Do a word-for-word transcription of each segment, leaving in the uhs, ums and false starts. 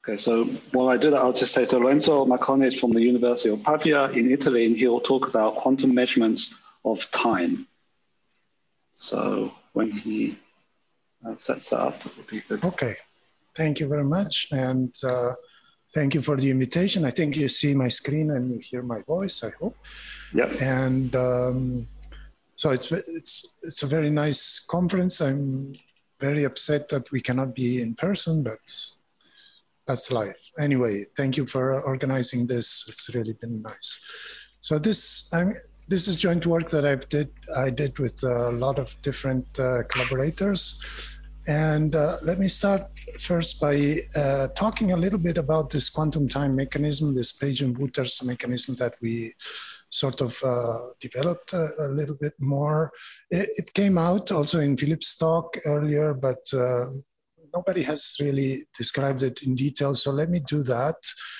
Okay, so while I do that, I'll just say, so Lorenzo Marconi is from the University of Pavia in Italy, and he'll talk about quantum measurements of time. So when he uh, sets that up, that would be good. Okay, thank you very much. And uh, thank you for the invitation. I think you see my screen and you hear my voice, I hope. Yep. And um, so it's, it's, it's a very nice conference. I'm very upset that we cannot be in person, but that's life. Anyway, thank you for organizing this. It's really been nice. So this I'm, this is joint work that I've did. I did with a lot of different uh, collaborators. And uh, let me start first by uh, talking a little bit about this quantum time mechanism, this Page and Wooter's mechanism that we sort of uh, developed a, a little bit more. It, it came out also in Philip's talk earlier, but uh, nobody has really described it in detail, so let me do that.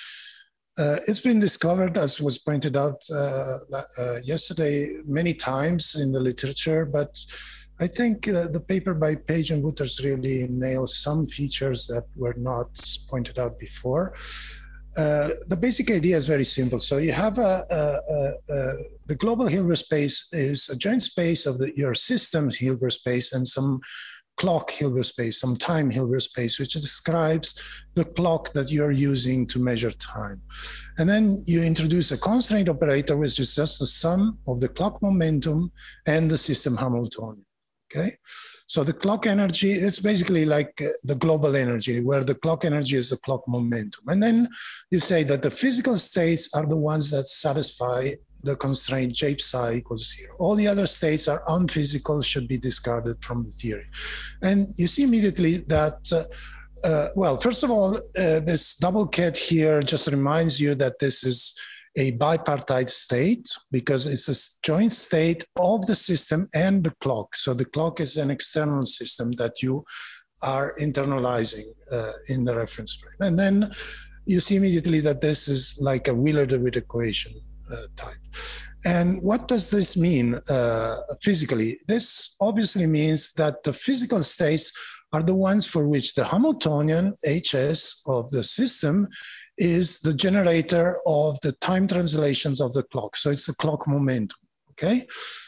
Uh, it's been discovered, as was pointed out uh, uh, yesterday, many times in the literature, but I think uh, the paper by Page and Wouters really nails some features that were not pointed out before. Uh, the basic idea is very simple. So you have a, a, a, a, the global Hilbert space is a joint space of the, your system's Hilbert space and some clock Hilbert space, some time Hilbert space, which describes the clock that you're using to measure time. And then you introduce a constraint operator, which is just the sum of the clock momentum and the system Hamiltonian, okay? So the clock energy, it's basically like the global energy, where the clock energy is the clock momentum. And then you say that the physical states are the ones that satisfy the constraint J psi equals zero. All the other states are unphysical, should be discarded from the theory. And you see immediately that, uh, uh, well, first of all, uh, this double ket here just reminds you that this is a bipartite state because it's a joint state of the system and the clock. So the clock is an external system that you are internalizing uh, in the reference frame. And then you see immediately that this is like a Wheeler-DeWitt equation uh, type. And what does this mean uh, physically? This obviously means that the physical states are the ones for which the Hamiltonian H S of the system is the generator of the time translations of the clock. So it's the clock momentum, okay?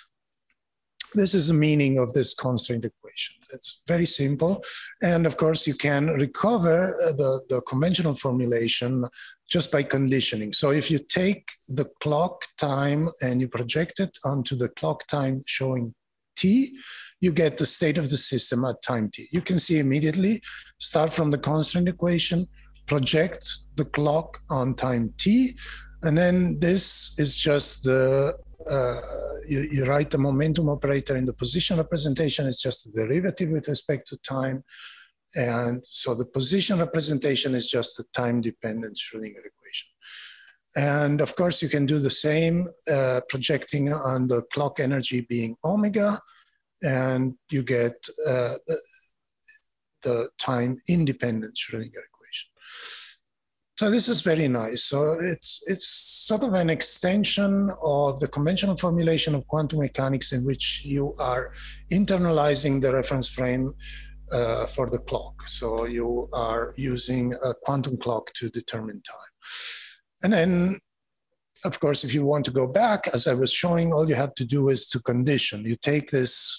This is the meaning of this constraint equation. It's very simple. And of course, you can recover the, the conventional formulation just by conditioning. So if you take the clock time and you project it onto the clock time showing t, you get the state of the system at time t. You can see immediately, start from the constraint equation, project the clock on time t, and then this is just the, uh, you, you write the momentum operator in the position representation, it's just a derivative with respect to time. And so the position representation is just a time-dependent Schrödinger equation. And of course, you can do the same, uh, projecting on the clock energy being omega, and you get uh, the, the time-independent Schrödinger equation. So this is very nice. So it's, it's sort of an extension of the conventional formulation of quantum mechanics in which you are internalizing the reference frame uh, for the clock. So you are using a quantum clock to determine time. And then, of course, if you want to go back, as I was showing, all you have to do is to condition. You take this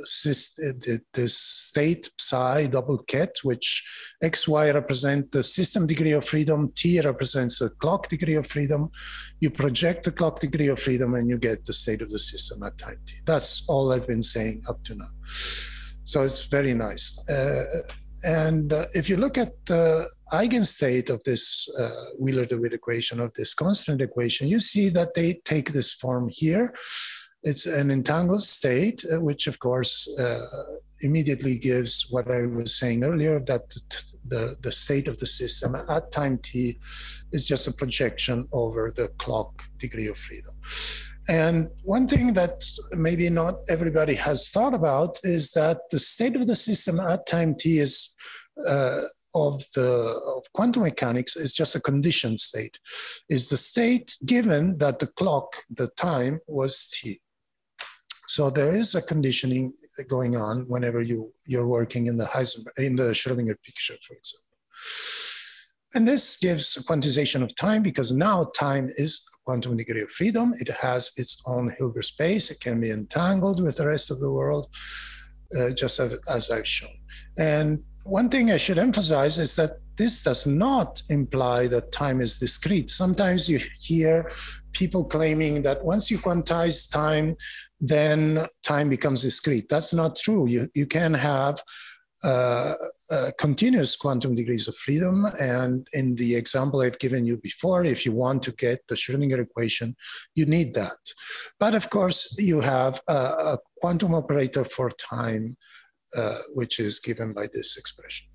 this state psi double ket, which xy represent the system degree of freedom, t represents the clock degree of freedom. You project the clock degree of freedom and you get the state of the system at time t. That's all I've been saying up to now. So it's very nice. Uh, and uh, if you look at the eigenstate of this uh, Wheeler-DeWitt equation, of this constant equation, you see that they take this form here. It's an entangled state, uh, which of course uh, immediately gives what I was saying earlier, that the, the state of the system at time t is just a projection over the clock degree of freedom. And one thing that maybe not everybody has thought about is that the state of the system at time t is uh, of the of quantum mechanics is just a conditioned state. Is the state given that the clock, the time was t. So there is a conditioning going on whenever you, you're working in the Heisenberg, in the Schrödinger picture, for example. And this gives a quantization of time because now time is a quantum degree of freedom. It has its own Hilbert space. It can be entangled with the rest of the world, uh, just as, as I've shown. And one thing I should emphasize is that this does not imply that time is discrete. Sometimes you hear people claiming that once you quantize time, then time becomes discrete. That's not true. You, you can have uh, uh, continuous quantum degrees of freedom. And in the example I've given you before, if you want to get the Schrödinger equation, you need that. But of course, you have a, a quantum operator for time, uh, which is given by this expression.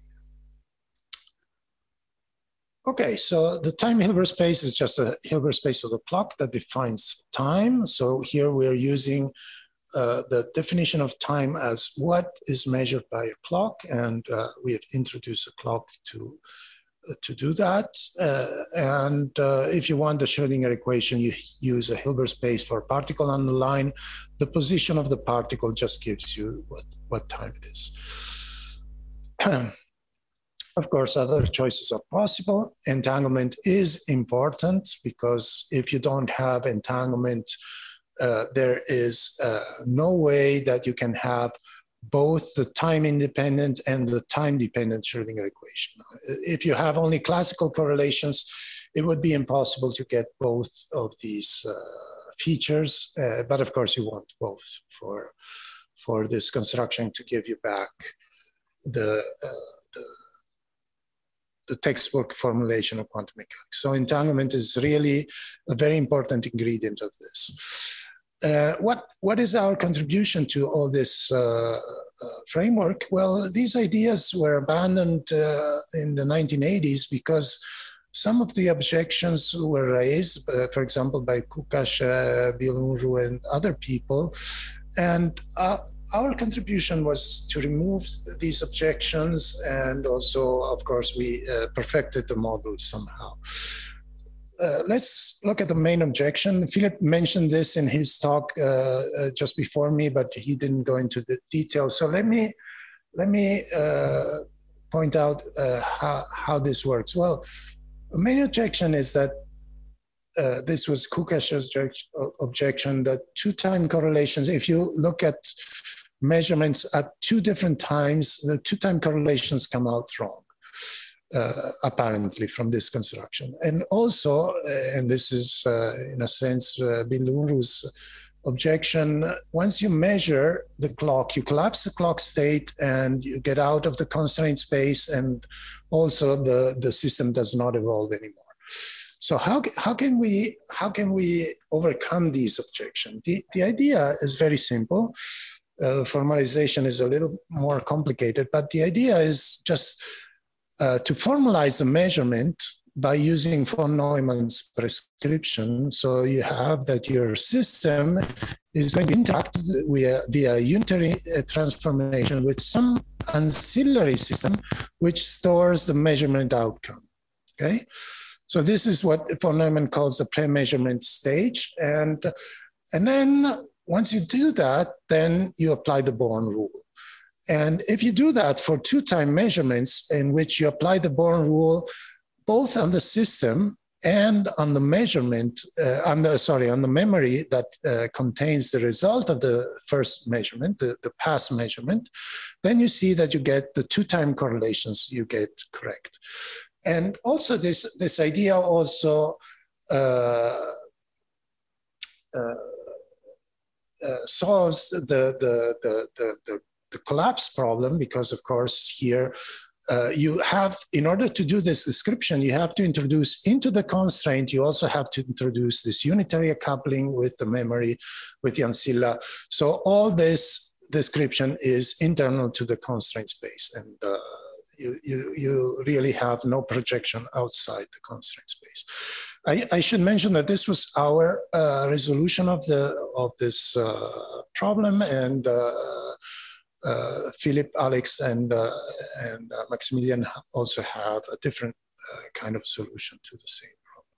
Okay, so the time Hilbert space is just a Hilbert space of the clock that defines time. So here we're using uh, the definition of time as what is measured by a clock, and uh, we have introduced a clock to, uh, to do that. Uh, and uh, if you want the Schrödinger equation, you use a Hilbert space for a particle on the line. The position of the particle just gives you what, what time it is. Of course, other choices are possible. Entanglement is important because if you don't have entanglement, uh, there is uh, no way that you can have both the time-independent and the time-dependent Schrödinger equation. If you have only classical correlations, it would be impossible to get both of these uh, features, uh, but of course you want both for, for this construction to give you back the, uh, the the textbook formulation of quantum mechanics. So entanglement is really a very important ingredient of this. Uh, what, what is our contribution to all this uh, uh, framework? Well, these ideas were abandoned uh, in the nineteen eighties because some of the objections were raised, uh, for example, by Kukash, uh, Bill Unruh, and other people. And uh, our contribution was to remove these objections, and also, of course, we uh, perfected the model somehow. Uh, let's look at the main objection. Philip mentioned this in his talk uh, uh, just before me, but he didn't go into the details. So let me let me uh, point out uh, how how this works. Well, the main objection is that. Uh, this was Kukash's objection that two-time correlations, if you look at measurements at two different times, the two-time correlations come out wrong, uh, apparently, from this construction. And also, uh, and this is, uh, in a sense, uh, Bill Unruh's objection, once you measure the clock, you collapse the clock state and you get out of the constraint space, and also the, the system does not evolve anymore. So how, how, can we, how can we overcome these objections? The, the idea is very simple. Uh, formalization is a little more complicated, but the idea is just uh, to formalize the measurement by using von Neumann's prescription. So you have that your system is going to interact via, via unitary transformation with some ancillary system which stores the measurement outcome, okay? So this is what von Neumann calls the pre-measurement stage. And, and then once you do that, then you apply the Born rule. And if you do that for two-time measurements in which you apply the Born rule, both on the system and on the measurement, uh, on the, sorry, on the memory that uh, contains the result of the first measurement, the, the past measurement, then you see that you get the two-time correlations you get correct. And also this, this idea also uh, uh, uh, solves the, the, the, the, the collapse problem, because of course here uh, you have, in order to do this description, you have to introduce into the constraint, you also have to introduce this unitary coupling with the memory, with the ancilla. So all this description is internal to the constraint space, and uh, You, you, you really have no projection outside the constraint space. I, I should mention that this was our uh, resolution of the of this uh, problem, and uh, uh, Philip, Alex, and uh, and uh, Maximilian also have a different uh, kind of solution to the same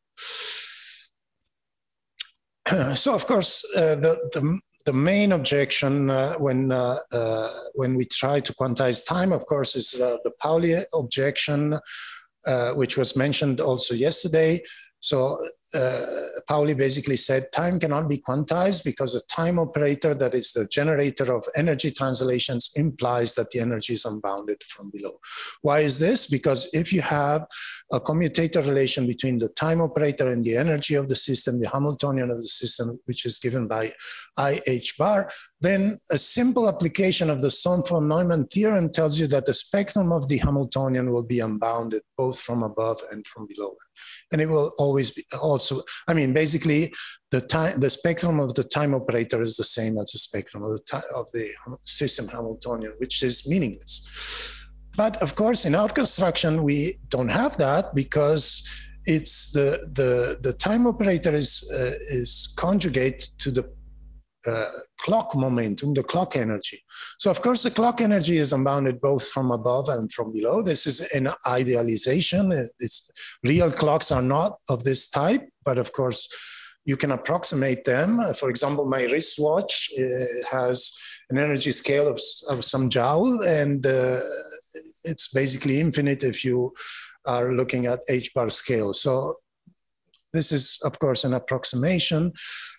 problem. So, of course, uh, the the The main objection uh, when uh, uh, when we try to quantize time, of course, is uh, the Pauli objection. uh, which was mentioned also yesterday. So uh, Pauli basically said time cannot be quantized because a time operator that is the generator of energy translations implies that the energy is unbounded from below. Why is this? Because if you have a commutator relation between the time operator and the energy of the system, the Hamiltonian of the system, which is given by I H bar, then a simple application of the Stone-von-Neumann theorem tells you that the spectrum of the Hamiltonian will be unbounded both from above and from below. And it will always be also, I mean, basically the time, the spectrum of the time operator is the same as the spectrum of the, of the system Hamiltonian, which is meaningless. But of course, in our construction, we don't have that because it's the, the, the time operator is, uh, is conjugate to the uh, clock momentum, the clock energy. So of course, the clock energy is unbounded both from above and from below. This is an idealization. It's, real clocks are not of this type, but of course, you can approximate them. For example, my wristwatch uh, has an energy scale of, of some joule, and uh, it's basically infinite if you are looking at H bar scale. So this is, of course, an approximation.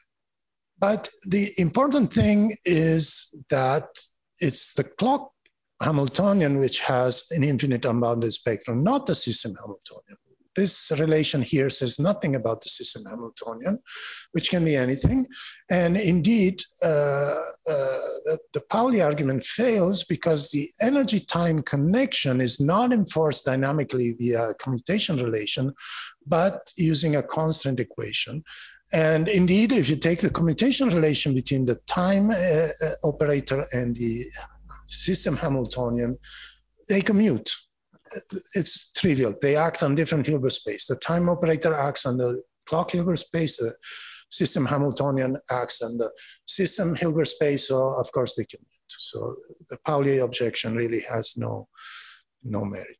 But the important thing is that it's the clock Hamiltonian which has an infinite unbounded spectrum, not the system Hamiltonian. This relation here says nothing about the system Hamiltonian, which can be anything. And indeed, uh, uh, the, the Pauli argument fails because the energy-time connection is not enforced dynamically via a commutation relation, but using a constant equation. And indeed, if you take the commutation relation between the time uh, uh, operator and the system Hamiltonian, they commute. It's trivial. They act on different Hilbert space. The time operator acts on the clock Hilbert space. The system Hamiltonian acts on the system Hilbert space. So of course they commute. So the Pauli objection really has no, no merit.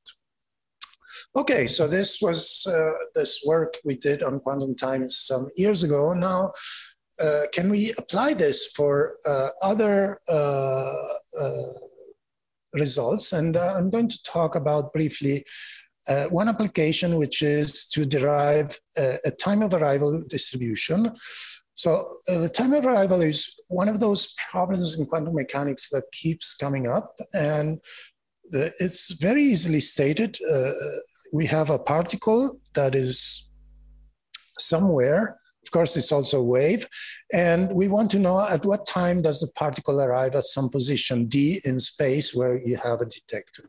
Okay, so this was uh, this work we did on quantum time some years ago. Now, uh, can we apply this for uh, other uh, uh, results? And uh, I'm going to talk about briefly uh, one application, which is to derive a, a time of arrival distribution. So uh, the time of arrival is one of those problems in quantum mechanics that keeps coming up, and the, it's very easily stated. Uh, we have a particle that is somewhere. Of course, it's also a wave. And we want to know at what time does the particle arrive at some position D in space where you have a detector.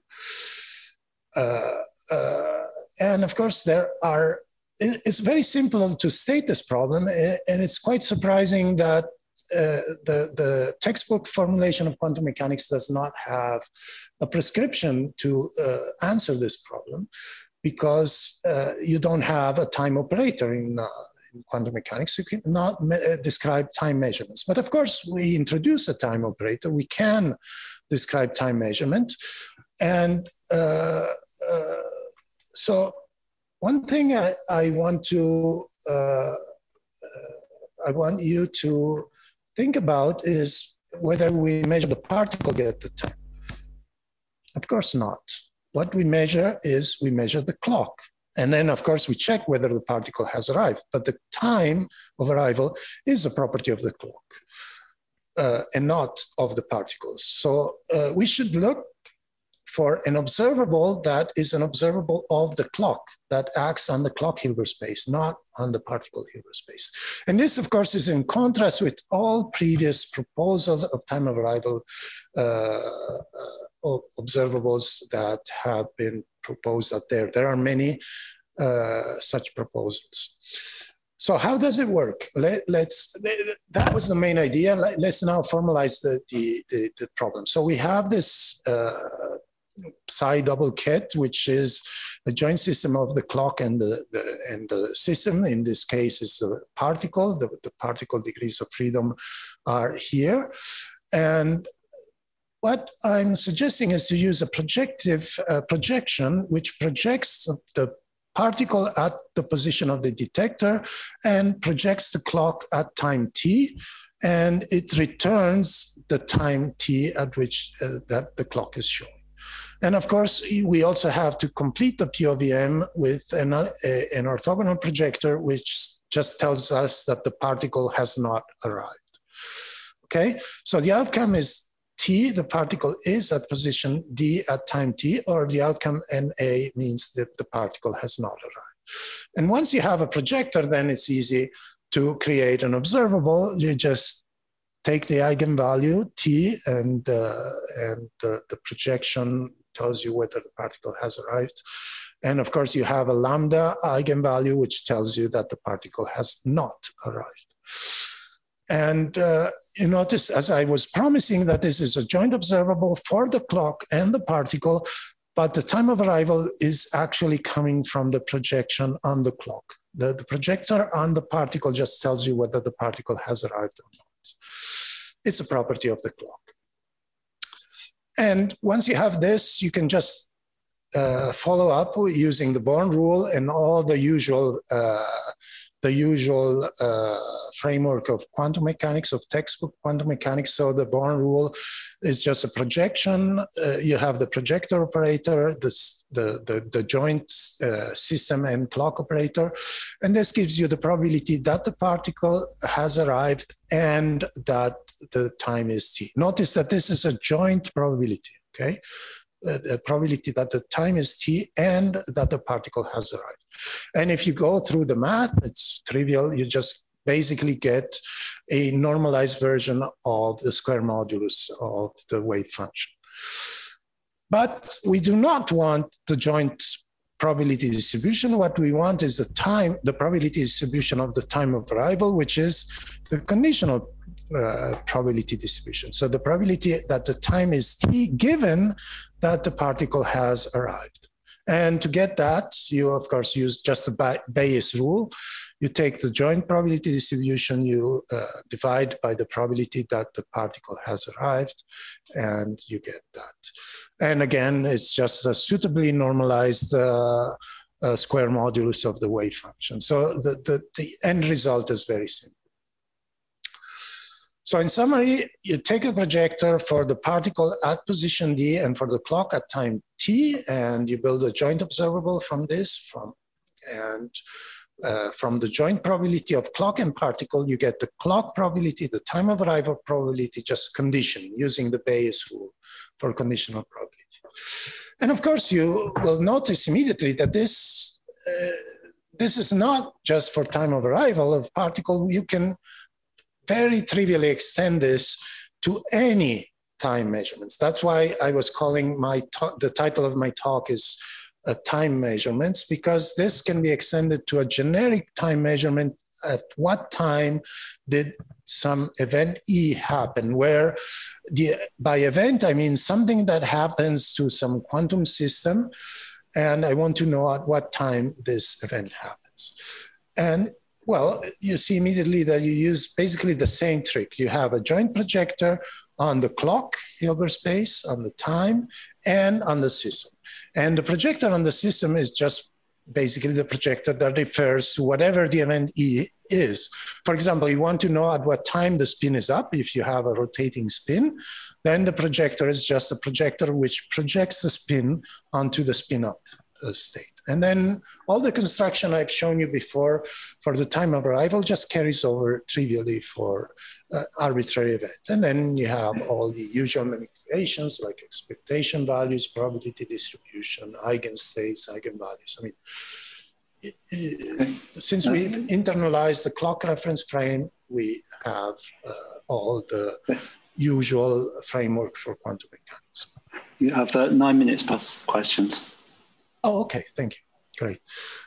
Uh, uh, and of course, there are, it's very simple to state this problem. And it's quite surprising that uh, the, the textbook formulation of quantum mechanics does not have a prescription to uh, answer this problem, because uh, you don't have a time operator in uh, quantum mechanics. You cannot uh, describe time measurements. But of course, we introduce a time operator. We can describe time measurement. And uh, uh, so one thing I, I want to, uh, uh, I want you to think about is whether we measure the particle at the time. Of course not. What we measure is we measure the clock. And then, of course, we check whether the particle has arrived. But the time of arrival is a property of the clock uh, and not of the particles. So uh, we should look for an observable that is an observable of the clock, that acts on the clock Hilbert space, not on the particle Hilbert space. And this, of course, is in contrast with all previous proposals of time of arrival uh, uh, observables that have been proposed out there. There are many uh, such proposals. So how does it work? Let, let's, that was the main idea. Let, let's now formalize the, the, the, the problem. So we have this uh, psi double ket, which is a joint system of the clock and the, the, and the system. In this case, is the particle. The, the particle degrees of freedom are here. And what I'm suggesting is to use a projective uh, projection, which projects the particle at the position of the detector and projects the clock at time t, and it returns the time t at which uh, that the clock is showing. And of course, we also have to complete the P O V M with an, uh, an orthogonal projector, which just tells us that the particle has not arrived. Okay, so the outcome is T, the particle is at position D at time T, or the outcome N A means that the particle has not arrived. And once you have a projector, then it's easy to create an observable. You just take the eigenvalue T, and, uh, and uh, the projection tells you whether the particle has arrived. And of course, you have a lambda eigenvalue, which tells you that the particle has not arrived. And uh, you notice, as I was promising, that this is a joint observable for the clock and the particle, but the time of arrival is actually coming from the projection on the clock. The, the projector on the particle just tells you whether the particle has arrived or not. It's a property of the clock. And once you have this, you can just uh, follow up using the Born rule and all the usual, uh, the usual uh, framework of quantum mechanics, of textbook quantum mechanics. So the Born rule is just a projection. Uh, you have the projector operator, the, the, the, the joint uh, system and clock operator. And this gives you the probability that the particle has arrived and that the time is T. Notice that this is a joint probability, okay? Uh, the probability that the time is T and that the particle has arrived. And if you go through the math, it's trivial. You just basically get a normalized version of the square modulus of the wave function. But we do not want the joint probability distribution. What we want is the time, the probability distribution of the time of arrival, which is the conditional uh, probability distribution. So the probability that the time is T given that the particle has arrived. And to get that, you of course use just the Bayes rule. You take the joint probability distribution, you uh, divide by the probability that the particle has arrived, and you get that. And again, it's just a suitably normalized uh, uh, square modulus of the wave function. So the, the, the end result is very simple. So in summary, you take a projector for the particle at position D and for the clock at time T, and you build a joint observable from this. From, and uh, from the joint probability of clock and particle, you get the clock probability, the time of arrival probability, just conditioning using the Bayes rule for conditional probability. And of course, you will notice immediately that this, uh, this is not just for time of arrival of particle. You can very trivially extend this to any time measurements. That's why I was calling my the title of my talk is uh, time measurements, because this can be extended to a generic time measurement. At what time did some event E happen? Where the, by event, I mean something that happens to some quantum system, and I want to know at what time this event happens. And well, you see immediately that you use basically the same trick. You have a joint projector on the clock, Hilbert space, on the time, and on the system. And the projector on the system is just basically the projector that refers to whatever the event E is. For example, you want to know at what time the spin is up. If you have a rotating spin, then the projector is just a projector which projects the spin onto the spin up state. And then all the construction I've shown you before for the time of arrival just carries over trivially for uh, arbitrary event. And then you have all the usual manipulations like expectation values, probability distribution, eigenstates, eigenvalues. I mean, since we've internalized the clock reference frame, we have uh, all the usual framework for quantum mechanics. You have uh, nine minutes plus questions. Oh, okay, thank you. Great.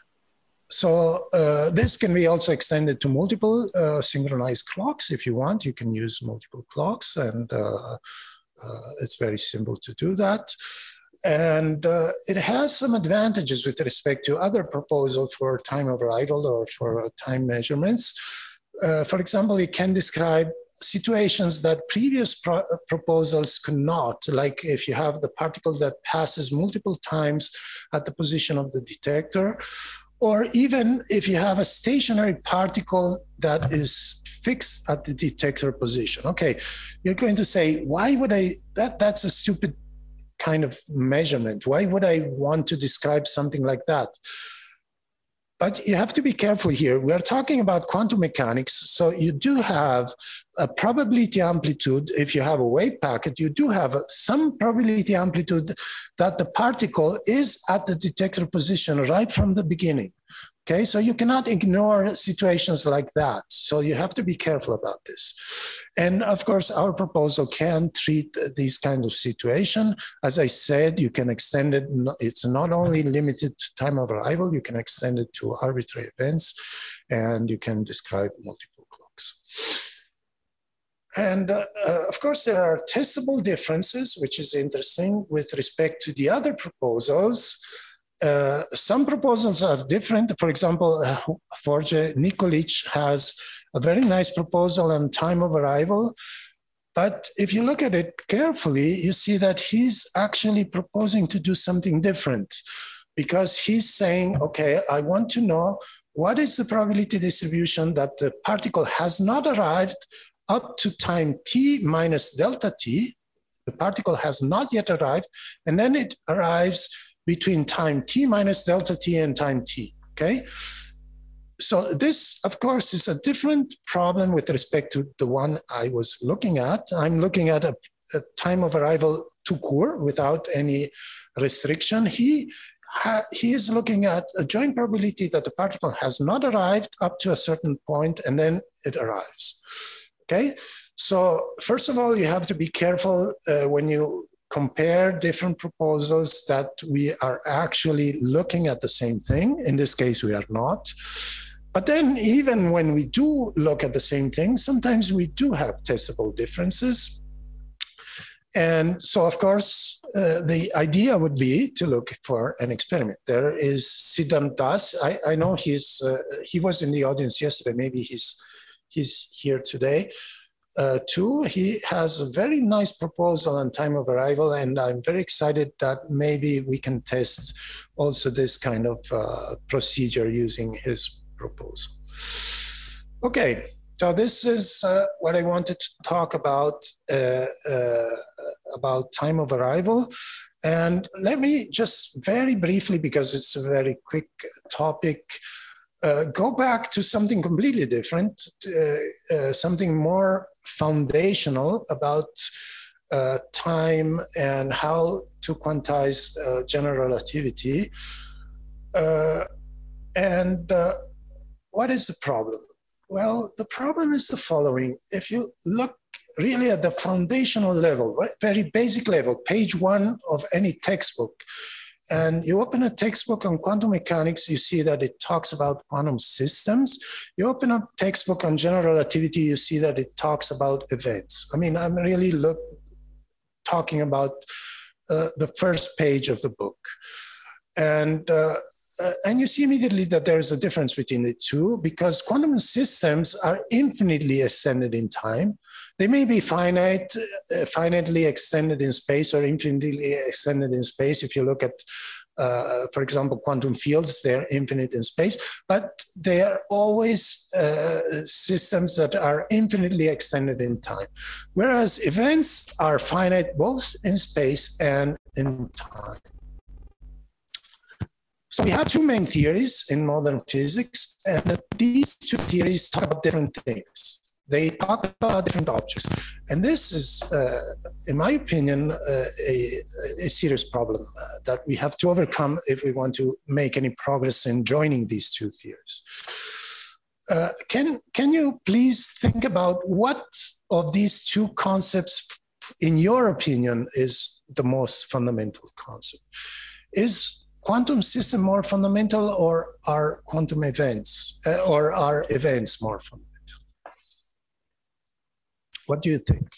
So uh, this can be also extended to multiple uh, synchronized clocks. If you want, you can use multiple clocks, and uh, uh, it's very simple to do that. And uh, it has some advantages with respect to other proposals for time of arrival or for uh, time measurements. Uh, for example, it can describe situations that previous pro proposals could not, like if you have the particle that passes multiple times at the position of the detector, or even if you have a stationary particle that is fixed at the detector position. Okay, you're going to say, why would I, that, that's a stupid kind of measurement? Why would I want to describe something like that? But you have to be careful here. We are talking about quantum mechanics. So you do have a probability amplitude. If you have a wave packet, you do have some probability amplitude that the particle is at the detector position right from the beginning. Okay, so you cannot ignore situations like that. So you have to be careful about this. And of course, our proposal can treat these kinds of situations. As I said, you can extend it. It's not only limited to time of arrival, you can extend it to arbitrary events, and you can describe multiple clocks. And uh, uh, of course, there are testable differences, which is interesting with respect to the other proposals. Uh, some proposals are different. For example, uh, Forge Nikolic has a very nice proposal on time of arrival. But if you look at it carefully, you see that he's actually proposing to do something different, because he's saying, okay, I want to know what is the probability distribution that the particle has not arrived up to time t minus delta t. The particle has not yet arrived, and then it arrives between time t minus delta t and time t, okay? So this, of course, is a different problem with respect to the one I was looking at. I'm looking at a, a time of arrival tout court without any restriction. He, ha, he is looking at a joint probability that the particle has not arrived up to a certain point, and then it arrives, okay? So first of all, you have to be careful uh, when you compare different proposals that we are actually looking at the same thing. In this case, we are not. But then even when we do look at the same thing, sometimes we do have testable differences. And so, of course, uh, the idea would be to look for an experiment. There is Siddhant Das. I, I know he's, uh, he was in the audience yesterday. Maybe he's, he's here today. Uh, too, he has a very nice proposal on time of arrival, and I'm very excited that maybe we can test also this kind of uh, procedure using his proposal. Okay, so this is uh, what I wanted to talk about, uh, uh, about time of arrival. And let me just very briefly, because it's a very quick topic, Uh, go back to something completely different, uh, uh, something more foundational about uh, time and how to quantize uh, general relativity. Uh, and uh, what is the problem? Well, the problem is the following. If you look really at the foundational level, very basic level, page one of any textbook, and you open a textbook on quantum mechanics, you see that it talks about quantum systems. You open a textbook on general relativity, you see that it talks about events. I mean, I'm really look, talking about uh, the first page of the book. And, uh, uh, and you see immediately that there's a difference between the two, because quantum systems are infinitely extended in time. They may be finite, uh, finitely extended in space or infinitely extended in space. If you look at, uh, for example, quantum fields, they're infinite in space, but they are always uh, systems that are infinitely extended in time. Whereas events are finite both in space and in time. So we have two main theories in modern physics, and these two theories talk about different things. They talk about different objects. And this is, uh, in my opinion, uh, a, a serious problem uh, that we have to overcome if we want to make any progress in joining these two theories. Uh, can, can you please think about what of these two concepts, in your opinion, is the most fundamental concept? Is quantum system more fundamental, or are quantum events, uh, or are events more fundamental? What do you think?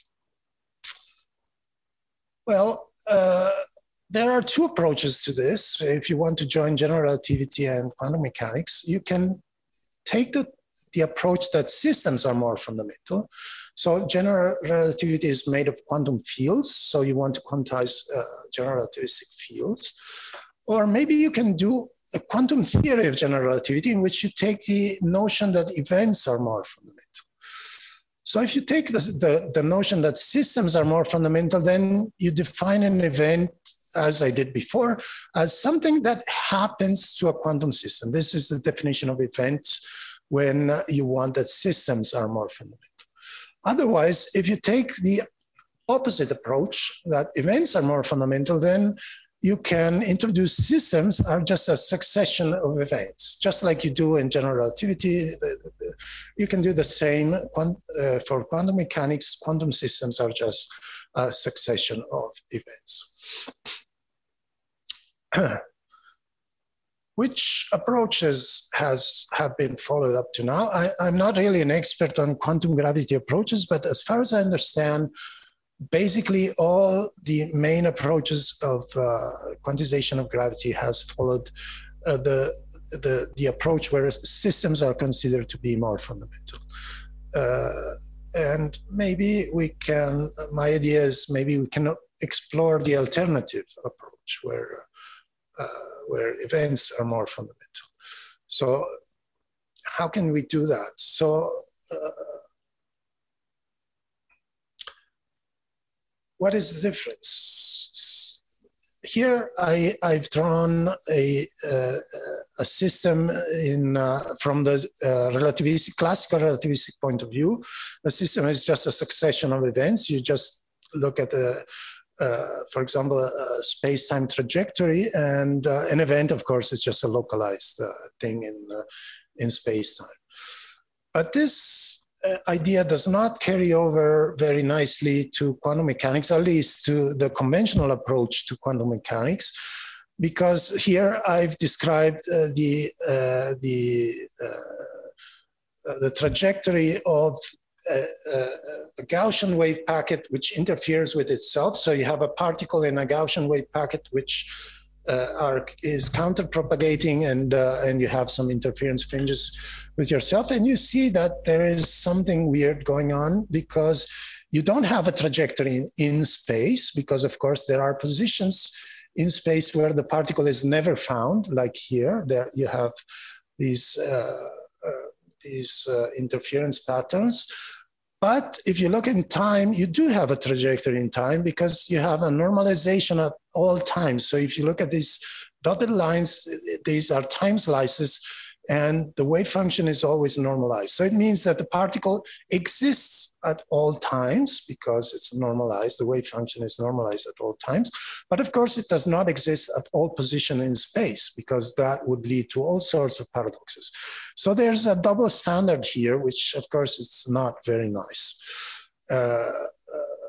Well, uh, there are two approaches to this. If you want to join general relativity and quantum mechanics, you can take the, the approach that systems are more fundamental. So general relativity is made of quantum fields, so you want to quantize uh, general relativistic fields. Or maybe you can do a quantum theory of general relativity in which you take the notion that events are more fundamental. So if you take the, the, the notion that systems are more fundamental, then you define an event as I did before, as something that happens to a quantum system. This is the definition of event when you want that systems are more fundamental. Otherwise, if you take the opposite approach, that events are more fundamental, then you can introduce systems are just a succession of events, just like you do in general relativity. You can do the same uh, for quantum mechanics. Quantum systems are just a succession of events. Which approaches has have been followed up to now? I, I'm not really an expert on quantum gravity approaches, but as far as I understand, basically all the main approaches of uh, quantization of gravity has followed uh, the, the, the approach where systems are considered to be more fundamental. Uh, and maybe we can, my idea is maybe we can explore the alternative approach where, uh, where events are more fundamental. So how can we do that? So uh, what is the difference? Here, I, I've drawn a, uh, a system in, uh, from the uh, relativistic, classical relativistic point of view. A system is just a succession of events. You just look at, the, uh, for example, a space-time trajectory, and uh, an event, of course, is just a localized uh, thing in, uh, in space-time. But this Uh, idea does not carry over very nicely to quantum mechanics, at least to the conventional approach to quantum mechanics, because here I've described uh, the, uh, the, uh, the trajectory of a, a, a Gaussian wave packet which interferes with itself. So you have a particle in a Gaussian wave packet which Uh, are, is counter-propagating, and, uh, and you have some interference fringes with yourself, and you see that there is something weird going on because you don't have a trajectory in, in space, because of course there are positions in space where the particle is never found, like here. There you have these, uh, uh, these uh, interference patterns. But if you look in time, you do have a trajectory in time because you have a normalization at all times. So if you look at these dotted lines, these are time slices, and the wave function is always normalized. So it means that the particle exists at all times because it's normalized. The wave function is normalized at all times. But of course, it does not exist at all positions in space, because that would lead to all sorts of paradoxes. So there's a double standard here, which of course it's not very nice. Uh, uh,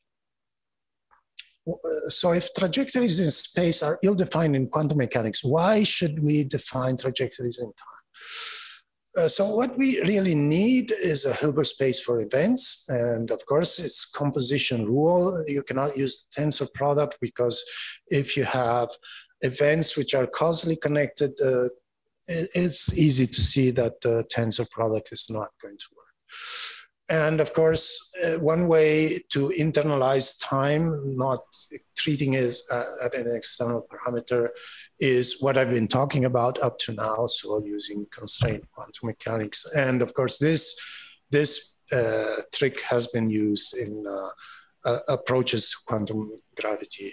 So if trajectories in space are ill-defined in quantum mechanics, why should we define trajectories in time? Uh, so what we really need is a Hilbert space for events. And of course, it's composition rule. You cannot use the tensor product, because if you have events which are causally connected, uh, it's easy to see that the tensor product is not going to work. And of course, uh, one way to internalize time, not treating it uh, at an external parameter, is what I've been talking about up to now, so using constrained quantum mechanics. And of course, this, this uh, trick has been used in uh, uh, approaches to quantum gravity.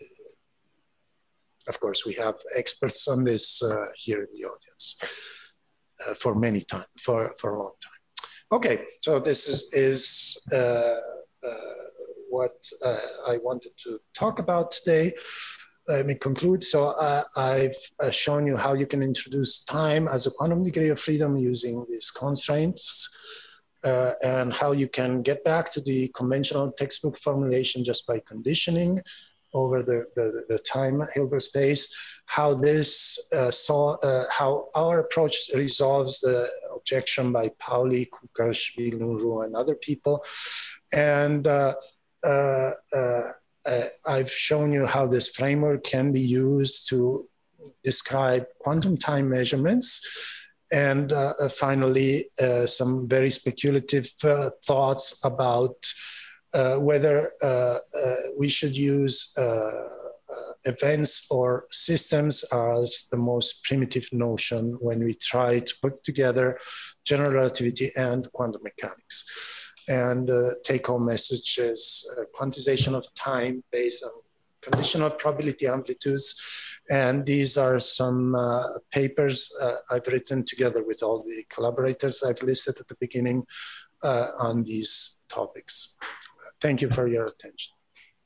Of course, we have experts on this uh, here in the audience uh, for many time, for, for a long time. Okay, so this is, is uh, uh, what uh, I wanted to talk about today. Let me conclude. So uh, I've uh, shown you how you can introduce time as a quantum degree of freedom using these constraints, uh, and how you can get back to the conventional textbook formulation just by conditioning over the, the, the time Hilbert space, how this uh, saw, uh, how our approach resolves the objection by Pauli, Kukash, Vilnuru, and other people. And uh, uh, uh, uh, I've shown you how this framework can be used to describe quantum time measurements. And uh, uh, finally, uh, some very speculative uh, thoughts about uh, whether uh, uh, we should use uh, Uh, events or systems as the most primitive notion when we try to put together general relativity and quantum mechanics. And uh, take-home message is uh, quantization of time based on conditional probability amplitudes. And these are some uh, papers uh, I've written together with all the collaborators I've listed at the beginning uh, on these topics. Thank you for your attention.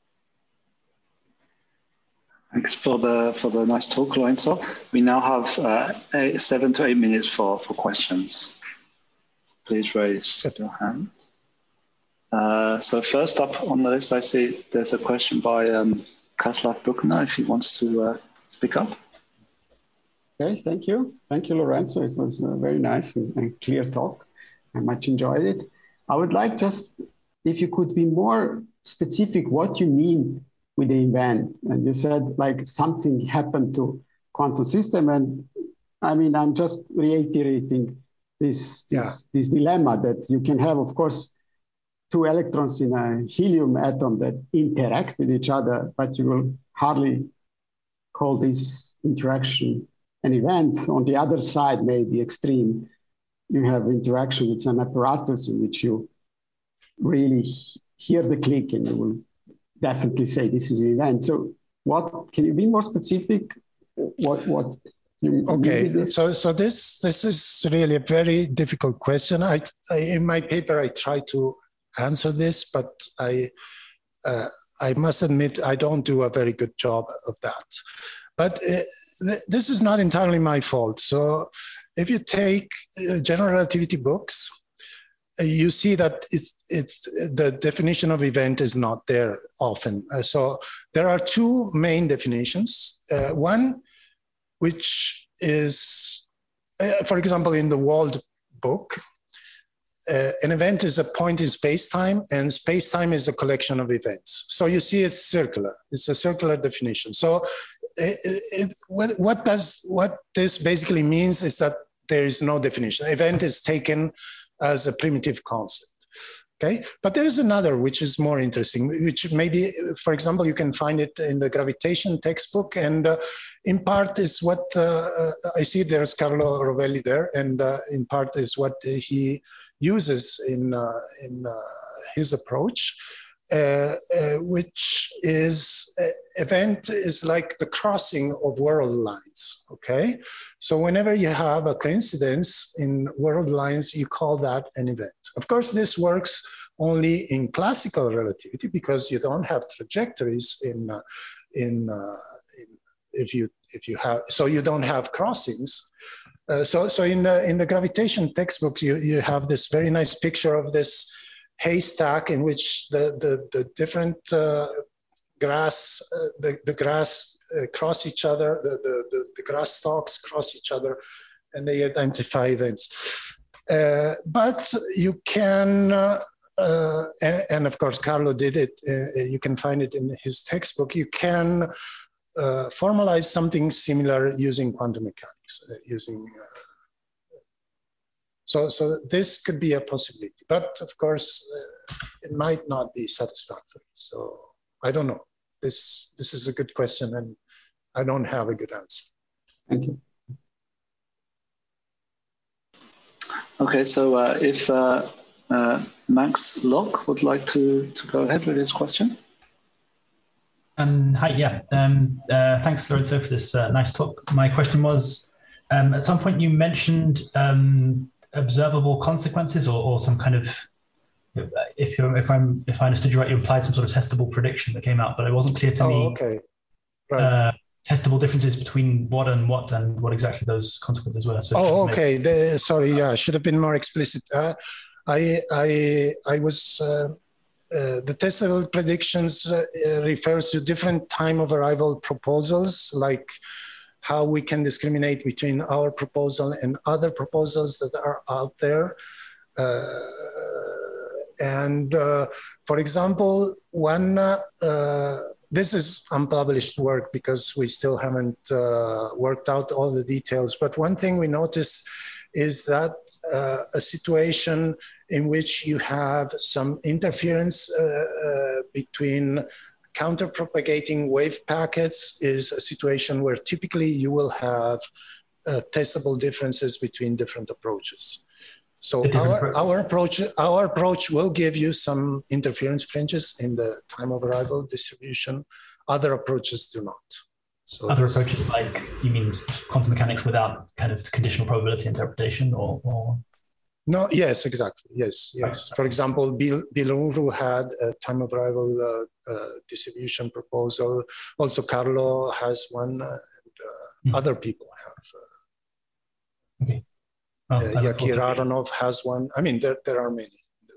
Thanks for the for the nice talk, Lorenzo. We now have uh, eight, seven to eight minutes for, for questions. Please raise Good. your hands. Uh, so first up on the list, I see there's a question by um, Kaslav Buchner, if he wants to uh, speak up. Okay, thank you. Thank you, Lorenzo. It was a very nice and, and clear talk. I much enjoyed it. I would like just, if you could be more specific, what you mean with the event. And you said like something happened to quantum system. And I mean, I'm just reiterating this, this, yeah. this dilemma that you can have, of course, two electrons in a helium atom that interact with each other, but you will hardly call this interaction an event. On the other side, maybe extreme, you have interaction with an apparatus in which you really hear the click and you will definitely say this is an event. So what, can you be more specific? What, what you Okay, so so this this is really a very difficult question. I, I in my paper, I try to answer this, but I uh, I must admit I don't do a very good job of that. But uh, th this is not entirely my fault. So if you take uh, general relativity books, uh, you see that it's, it's the definition of event is not there often. Uh, so there are two main definitions. Uh, one, which is, uh, for example, in the Wald book, Uh, an event is a point in space-time, and space-time is a collection of events. So you see it's circular. It's a circular definition. So it, it, what, what, does, what this basically means is that there is no definition. Event is taken as a primitive concept. Okay, but there is another which is more interesting, which maybe, for example, you can find it in the gravitation textbook, and uh, in part is what uh, I see. There's Carlo Rovelli there, and uh, in part is what he uses in uh, in uh, his approach, uh, uh, which is uh, event is like the crossing of world lines. Okay, so whenever you have a coincidence in world lines, you call that an event. Of course, this works only in classical relativity because you don't have trajectories in uh, in, uh, in if you if you have so you don't have crossings. Uh, so so in the in the gravitation textbook, you you have this very nice picture of this haystack in which the the, the different uh, grass uh, the the grass uh, cross each other, the, the the the grass stalks cross each other, and they identify events. Uh, but you can, uh, uh, and, and of course Carlo did it. Uh, you can find it in his textbook. You can uh, formalize something similar using quantum mechanics. Uh, using uh, so so this could be a possibility, but of course uh, it might not be satisfactory. So I don't know. This this is a good question, and I don't have a good answer. Thank you. Okay, so uh, if uh, uh, Max Locke would like to, to go ahead with his question. Um, hi, yeah. Um, uh, thanks, Lorenzo, for this uh, nice talk. My question was, um, at some point you mentioned um, observable consequences or, or some kind of, if you're, if I'm if I understood you right, you implied some sort of testable prediction that came out, but it wasn't clear to oh, me. Okay. Right. Uh, testable differences between what and what and what exactly those consequences were. So oh, okay. The, sorry, yeah, I should have been more explicit. Uh, I, I, I was, uh, uh, the testable predictions uh, refers to different time of arrival proposals, like how we can discriminate between our proposal and other proposals that are out there. Uh, and uh, for example, one, uh, this is unpublished work because we still haven't uh, worked out all the details. But one thing we noticed is that uh, a situation in which you have some interference uh, uh, between counter-propagating wave packets is a situation where typically you will have uh, testable differences between different approaches. So our, our approach our approach will give you some interference fringes in the time of arrival distribution Other approaches do not. So other approaches, like, you mean quantum mechanics without kind of conditional probability interpretation, or, or... No, yes, exactly. Yes, yes. For example, Bill, Biluru had a time of arrival uh, uh, distribution proposal. Also, Carlo has one, uh, and uh, mm. other people have. Uh, okay. Well, uh, Yakir Aronov has one. I mean, there, there are many in the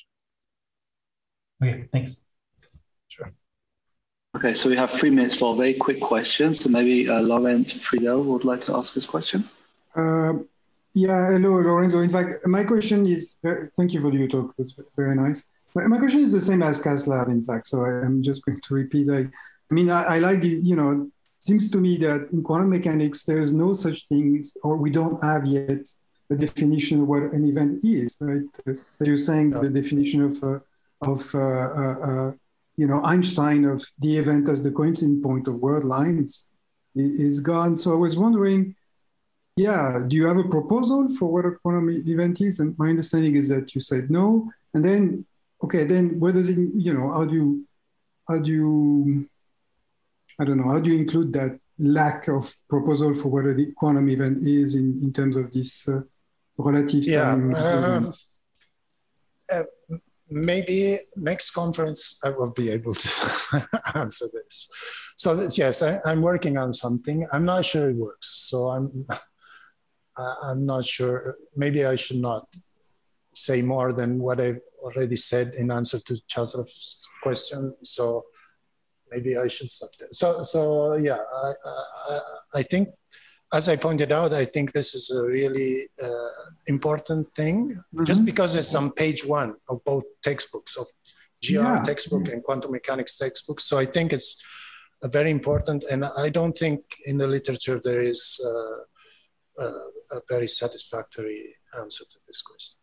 literature. Okay, thanks. Sure. Okay, so we have three minutes for very quick questions. So maybe uh, Laurent Friedel would like to ask his question. Uh, Yeah, hello, Lorenzo. In fact, my question is, uh, thank you for your talk. It was very nice. My, my question is the same as Kaslab, in fact. So I, I'm just going to repeat. I, I mean, I, I like the, you know, it seems to me that in quantum mechanics, there is no such thing, or we don't have yet a definition of what an event is, right? Uh, you're saying the definition of, uh, of uh, uh, uh, you know, Einstein of the event as the coincident point of world lines is gone. So I was wondering, yeah, do you have a proposal for what a quantum event is? And my understanding is that you said no. And then, okay, then where does it, you know, how do you, how do you, I don't know, how do you include that lack of proposal for what a quantum event is in, in terms of this uh, relative time? Yeah, um, uh, maybe next conference I will be able to answer this. So that, yes, I, I'm working on something. I'm not sure it works. So I'm, I'm not sure. Maybe I should not say more than what I've already said in answer to Chazov's question. So maybe I should stop there. So, so yeah, I, I, I think, as I pointed out, I think this is a really uh, important thing, mm-hmm. just because it's on page one of both textbooks, of G R yeah. textbook and quantum mechanics textbook. So I think it's a very important, and I don't think in the literature there is uh, Uh, a very satisfactory answer to this question.